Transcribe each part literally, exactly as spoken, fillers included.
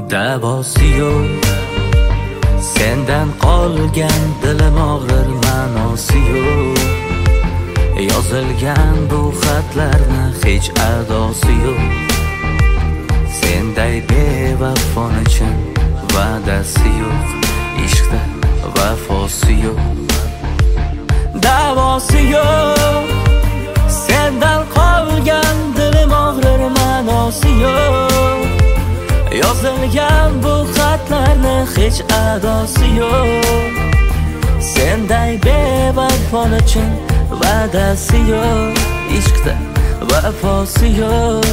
Davosi yo'q sendan qolgan dilim og'rir, ma'nosi yo'q yozilgan bu xatlarni hech adosi yo'q. Senday bevafoni chin va'dasi yo'q, ishqda vafosi yo'q. Davosi yo'q sendan qolgan dilim og'rir, ma'nosi yo'q yozilgan bu xatlarni hech adosi yo'q. Senday bevafoni chin va'dasi yo'q, ishqda vafosi yo'q.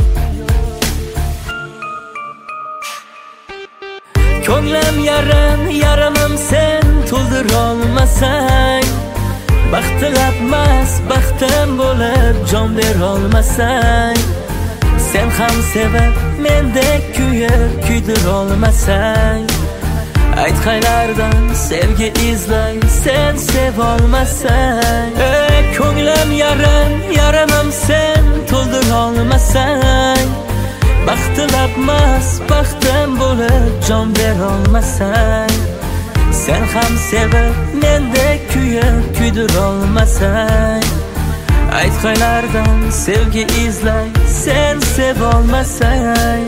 Ko'nglim yarim, yarimim sen to'ldirolmasang, baxt tilabmas baxtim bo'lib jon berolmasang, sen ham sevib mendek kuyib kuydirolmasang, ayt qaylardan sevgi izlay sen sevolmasang. Ey ko'nglim yarim, yarimim sen to'ldirolmasang, baxt tilabmas baxtim bo'lib jon berolmasang, sen ham sevib mendek kuyib kuydirolmasang, ayt qaylardan sevgi izlay sen sevolmasang.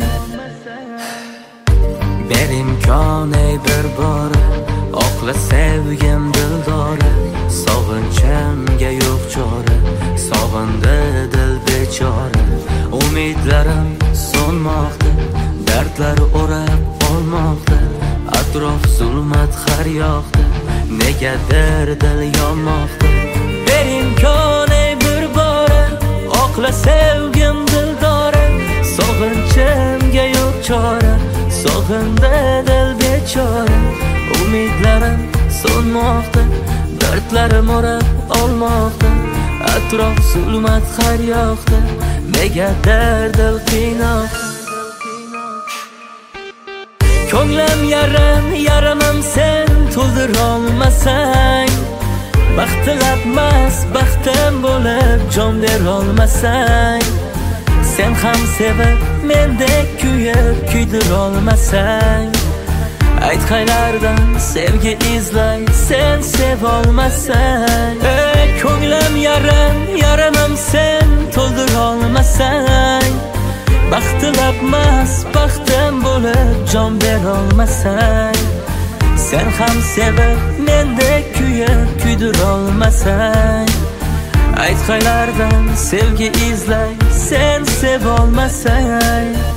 Ber imkon ey bir bor oqla sevgim dildora, sog'inchimga yo'q chora, sog'indi dil bechora. Umidlarim so'nmoqda, dardlar o'rab olmoqda, atrof zulmat har yoqda, negadir dil yonmoqda. Ber imkon ey bir bora oqla sevgim dildora, sog'inchimga yo'q chora, sog'indi dil bechora. Umidlarim so'nmoqda, dardlarim o'rab olmoqda, atrof zulmat har yoqda, negadir dil qiynoqda. Ko'nglim yarim, yarimim sen to'ldirolmasang, baxt tilabmas baxtim bo'lib jon berolmasang, sen ham sevib mendek kuyib kuydirolmasang, ayt qaylardan sevgi izlay sen sevolmasang. Ey ko'nglim yarim, yarimim sen to'ldirolmasang, baxt tilabmas baxtim bo'lib jon berolmasang, sen ham sevib mendek kuyib kuydirolmasang, ayt qaylardan sevgi izlay sen sevolmasang.